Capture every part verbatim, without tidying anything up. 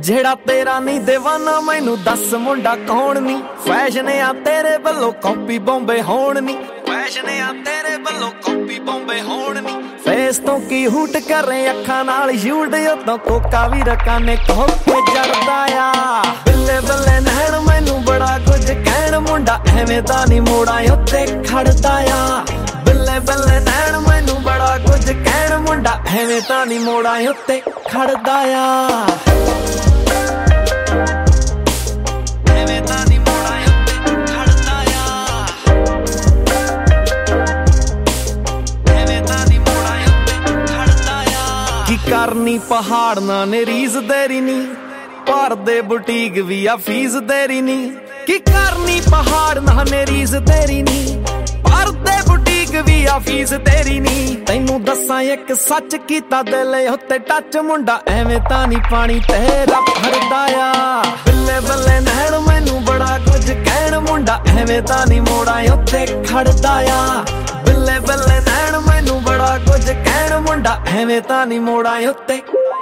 ਜਿਹੜਾ ਤੇਰਾ ਨਹੀਂ دیਵਾਨਾ ਮੈਨੂੰ ਦੱਸ ਮੁੰਡਾ ਕੌਣ ਨੀ। ਫੈਸ਼ਨ ਆ ਤੇਰੇ ਵੱਲੋਂ ਕਾਪੀ ਬੰਬੇ ਹੋਣ ਨੀ। ਫੈਸ਼ਨ ਆ ਤੇਰੇ ਵੱਲੋਂ ਕਾਪੀ ਬੰਬੇ ਹੋਣ ਨੀ। ਫੇਸ ਤੋਂ ਕੀ ਹੂਟ ਕਰੇ ਅੱਖਾਂ ਨਾਲ ਸ਼ੂਟ ਉਦੋਂ ਕੋਕਾ ਵੀ ਰਕਾਨੇ ਕਹੋ ਕੇ ਜਰਦਾ ਆ। ਬੱਲੇ ਬੱਲੇ ਨੈਣ ਮੈਨੂੰ ਬੜਾ ਕੁਝ ਕਹਿਣ ਮੁੰਡਾ ਐਵੇਂ ਤਾਂ ਨਹੀਂ ਮੋੜਾਂ ਉੱਤੇ ਖੜਦਾ ਆ। ਬੱਲੇ ਬੱਲੇ ਨੈਣ ਮੈਨੂੰ ਬੜਾ ਕੁਝ ਕਹਿਣ ਮੁੰਡਾ ਐਵੇਂ ਤਾਂ ਨਹੀਂ ਮੋੜਾਂ ਉੱਤੇ ਖੜਦਾ ਆ। ਕਰਨੀ ਪਹਾੜ ਨਾ ਨੇ ਰੀਜ਼ ਤੇਰੀ ਨੀ। ਭਰਦੇ ਬੁਟੀਕ ਵੀ ਆ ਫੀਸ ਤੇਰੀ ਨੀ। ਕੀ ਕਰਨੀ ਪਹਾੜ ਨਾ ਨੇ ਰੀਜ਼ ਤੇਰੀ ਨੀ। ਭਰਦੇ ਬੁਟੀਕ ਵੀ ਆ ਫੀਸ ਤੇਰੀ ਨੀ। ਤੈਨੂੰ ਦੱਸਾਂ ਇੱਕ ਸੱਚ ਕੀਤਾ ਦਿਲ ਉੱਤੇ ਟੱਚ ਮੁੰਡਾ ਐਵੇਂ ਤਾਂ ਨਹੀਂ ਪਾਣੀ ਤੇਰਾ ਭਰਦਾ ਆ। ਬੱਲੇ ਬੱਲੇ ਨੈਣ ਮੈਨੂੰ ਬੜਾ ਕੁਝ ਕਹਿਣ ਮੁੰਡਾ ਐਵੇਂ ਤਾਂ ਨਹੀਂ ਮੋੜਾਂ ਉੱਤੇ ਖੜਦਾ ਆ। ਬੱਲੇ ਬੱਲੇ ਨੈਣ ਮੈਨੂੰ ਬੜਾ ਕੁਝ ਕਹਿਣ ਮੁੰਡਾ ਐਵੇਂ ਤਾਂ ਨਹੀਂ ਮੋੜਾਂ ਉੱਤੇ।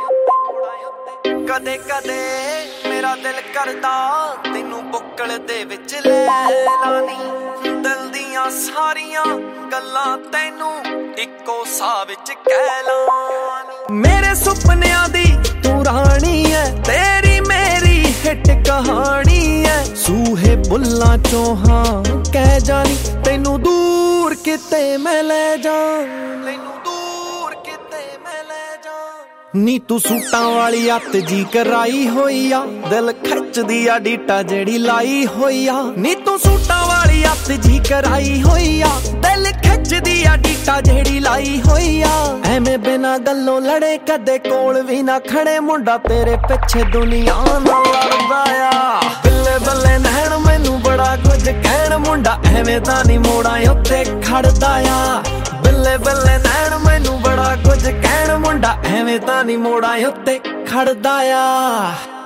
ਕਦੇ ਕਦੇ ਮੇਰਾ ਦਿਲ ਕਰਦਾ ਤੈਨੂੰ ਬੁੱਕਲ ਦੇ ਵਿੱਚ ਲੈ ਲਾਨੀ। ਦਿਲ ਦੀਆਂ ਸਾਰੀਆਂ ਗੱਲਾਂ ਤੈਨੂੰ ਇੱਕੋ ਸਾਹ ਵਿੱਚ ਕਹਿ ਲਾਂ। ਮੇਰੇ ਸੁਪਨਿਆਂ ਦੀ ਤੂੰ ਰਾਣੀ ਐ ਤੇਰੀ ਮੇਰੀ ਹਿੱਟ ਕਹਾਣੀ ਐ। ਸੂਹੇ ਬੁੱਲਾਂ ਚੋਂ ਹਾਂ ਕਹਿ ਜਾਣੀ ਤੈਨੂੰ ਦੂਰ ਕਿਤੇ ਮੈਂ ਲੈ ਜਾ। ਤੈਨੂੰ ਦੂਰ ਕਿਤੇ ਮੈਂ ਲੈ ਜਾ। ਨੀ ਤੂੰ ਸੂਟਾਂ ਵਾਲੀ ਅੱਤ ਜੀ ਕਰਾਈ ਹੋਈ ਆ। ਦਿਲ ਖਿੱਚਦੀ ਆ ਡੀਟਾ ਜਿਹੜੀ ਲਾਈ ਹੋਈ ਆ। ਨੀ ਤੂੰ ਸੂਟਾਂ ਵਾਲੀ ਅੱਤ ਜੀ ਕਰਾਈ ਹੋਈ ਆ। ਦਿਲ ਖਿੱਚਦੀ ਆ ਡੀਟਾ ਜਿਹੜੀ ਲਾਈ ਹੋਈ ਆ। ਐਵੇਂ ਬਿਨਾਂ ਗੱਲੋਂ ਲੜੇ ਕਦੇ ਕੋਲ ਵੀ ਨਾ ਖੜੇ ਮੁੰਡਾ ਤੇਰੇ ਪਿੱਛੇ ਦੁਨੀਆ ਨਾਲ ਲੜਦਾ ਆ। ਬੱਲੇ ਬੱਲੇ ਨੈਣ ਮੈਨੂੰ ਬੜਾ ਕੁਝ ਕਹਿਣ ਮੁੰਡਾ ਐਵੇਂ ਤਾਂ ਨਹੀਂ ਮੋੜਾਂ ਉੱਤੇ ਖੜਦਾ ਆ। ਬੱਲੇ ਬੱਲੇ ਨੈਣ ਮੈਨੂੰ ਬੜਾ ਕੁਝ ਕਹਿਣ ਮੁੰਡਾ ਐਵੇਂ ਤਾਂ ਨਹੀਂ ਮੋੜਾਂ ਉੱਤੇ ਖੜਦਾ ਆ।